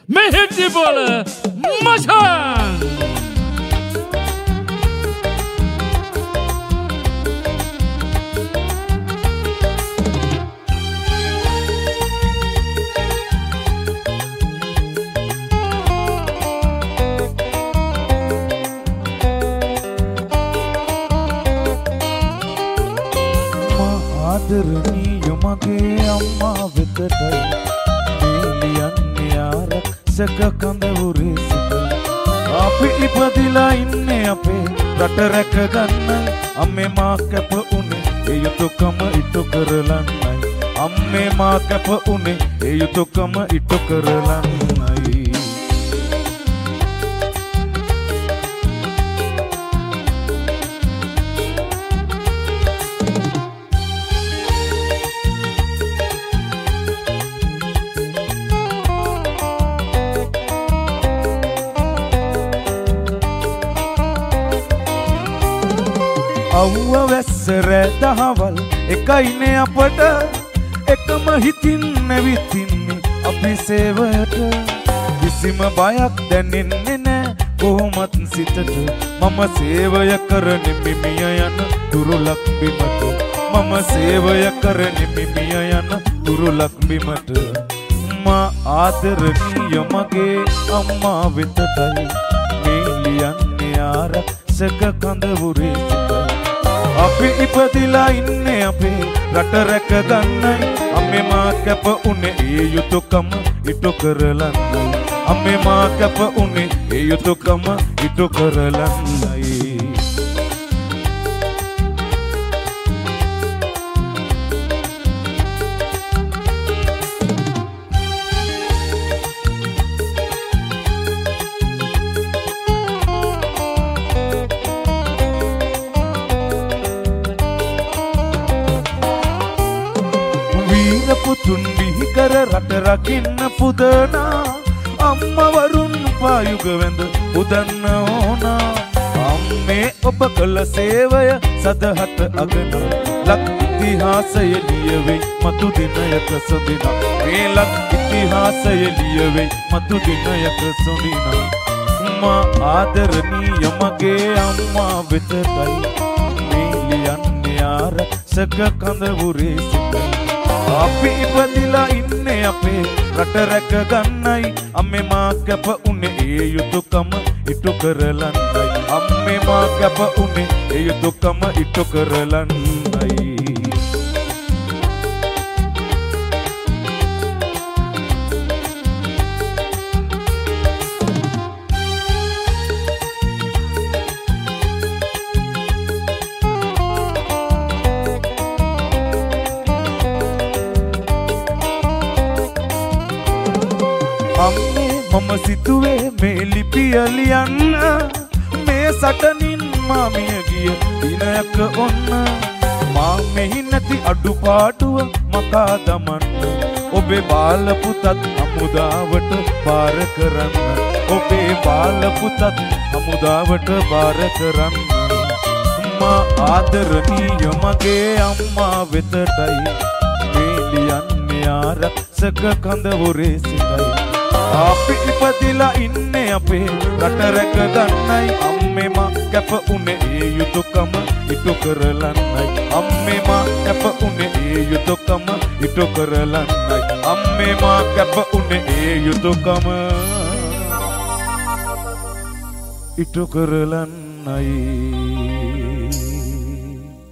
मेहदी बोल मचान ආදරණීය මගේ අම්මා වෙතටයි නිලියන්නේ ආරක්ෂක කඳවුරේ සිට අපි ඉපදිලා ඉන්නේ අපේ රට රැක ගන්නයි අම්මේ මා කැප උනේ ඒ යුතුයකම ඉටු කරලන්නයි අම්මේ මා කැප උනේ ඒ යුතුයකම ඉටු කරලන්නයි අව්ව වැස්සර දහවල් එකයිනේ අපට එකම හිතින් නැවිතින්නේ අපි සේවයට කිසිම බයක් දැනෙන්නේ නෑ කොහොමත් සිතට මම සේවය කරන්නේ මිමිය යන දුරුලක් බිමට මම සේවය කරන්නේ මිමිය යන දුරුලක් බිමට මා ආදරණීය මගේ අම්මා වෙතටයි නිලියන්නේ ආරක්ෂක කඳවුරේ සිටයි අපි ඉපදිලා ඉන්නේ අපේ රට රැක ගන්නයි අම්මේ මා කැප උනේ ඒ යුතුයකම ඉටු කරලන්නයි අම්මේ මා කැප උනේ ඒ යුතුයකම ඉටු කරලන්නයි පුතුන් විහිකර රට රකින්න පුදනා අම්මවරුන් පායුග වැඳ පුදන්න ඕනා අම්මේ ඔබ කළ සේවය සදහට අගන ලක් ඉතිහාසය ලියවෙයි මතු දිනයක සොඳිනා මේ ලක් ඉතිහාසය ලියවෙයි මතු දිනයක සොඳිනා මා ආදරණීය මගේ අම්මා වෙතටයි නිලියන්නේ ආරක්ෂක කඳවුරේ සිටයි අපි ඉපදිලා ඉන්නේ අපේ රට රැක ගන්නයි අම්මේ මා කැප උනේ ඒ යුතුයකම ඉටු කරලන්නයි අම්මේ මා කැප උනේ ඒ යුතුයකම ඉටු කරලන්නයි අම්මේ මම සිතුවේ මේ ලිපිය ලියන්න මේ සටනින් මාමිය ගිය දිනයක ඔන්න මා මෙහි නැති අඩුපාඩුව මකා දමන්න ඔබේ බාල පුතත් හමුදාවට බාර කරන්න ඔබේ බාල පුතත් හමුදාවට බාර කරන්න මා ආදරණීය මගේ අම්මා වෙතටයි මේ ලියන්නේ ආරක්ෂක කඳවුරේ සිටයි අපි ඉපදිලා ඉන්නේ අපේ රට රැක ගන්නයි අම්මේ මා කැප උනේ ඒ යුතුයකම ඉටු කරලන්නයි අම්මේ මා කැප උනේ ඒ යුතුයකම ඉටු කරලන්නයි අම්මේ මා කැප උනේ ඒ යුතුයකම ඉටු කරලන්නයි